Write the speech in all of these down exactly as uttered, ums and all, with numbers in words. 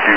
you.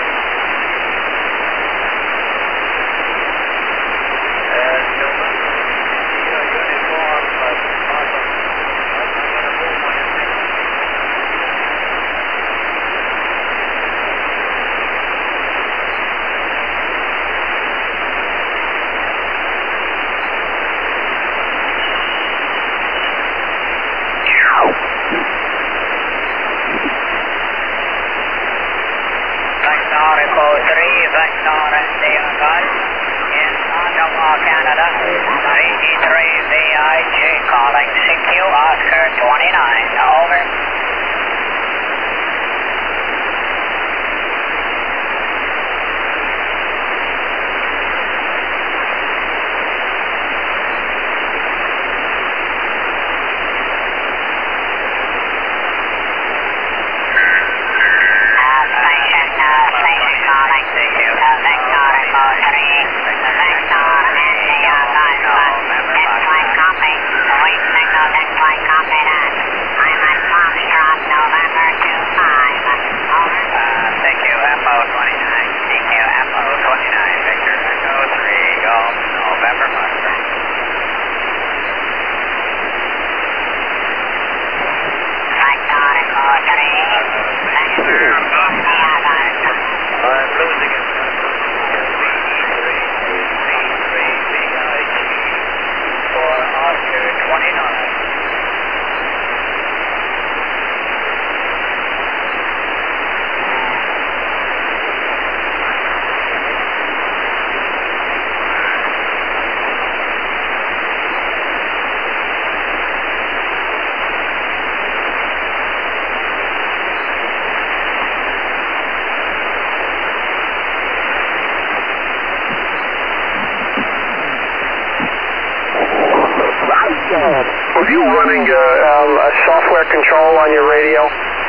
Were you running uh, um, a software control on your radio?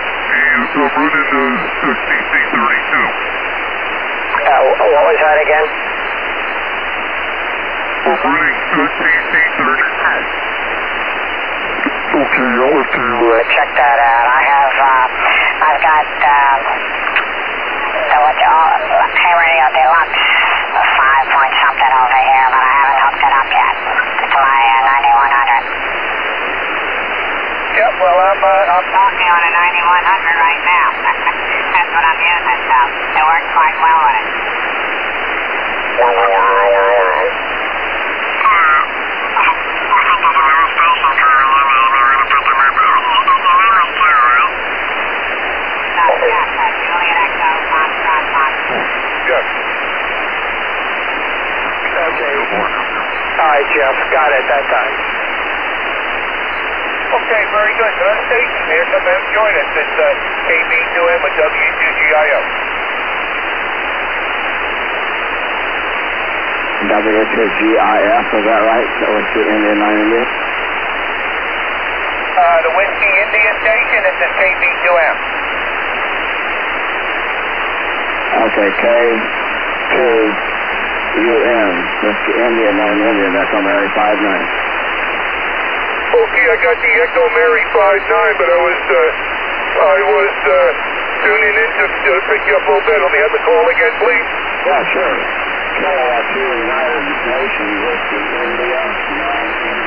Yes, I'm running the C C thirty-two. Uh, what was that again? I'm running the C C thirty-two. Okay, I'll have to uh, check that out. I have, uh, I've got, um, the what you all, Hey Radio Deluxe, five point something over here, but I haven't hooked it up yet. It's my uh, ninety-one hundred. Yep, well, I'm, uh, I'm talking on a ninety-one hundred right now. That's what I'm using, so it works quite well with it. Yes. Okay. All right, Jeff. Got it that time. Okay, very good. So that station here, come and join us. It's uh, K B two M with W two G I O. W two G I F, is that right? That was the Indian nine India? Uh, the Whiskey India station, it's at K B two M. Okay, K two U M, Whiskey India nine India, that's on Mary five nine. Okay, I got the Echo Mary five nine, but I was, uh, I was, uh, tuning in to, to pick you up a little bit. Let me have the call again, please. Yeah, sure. K two United Nations, Whiskey India nine India.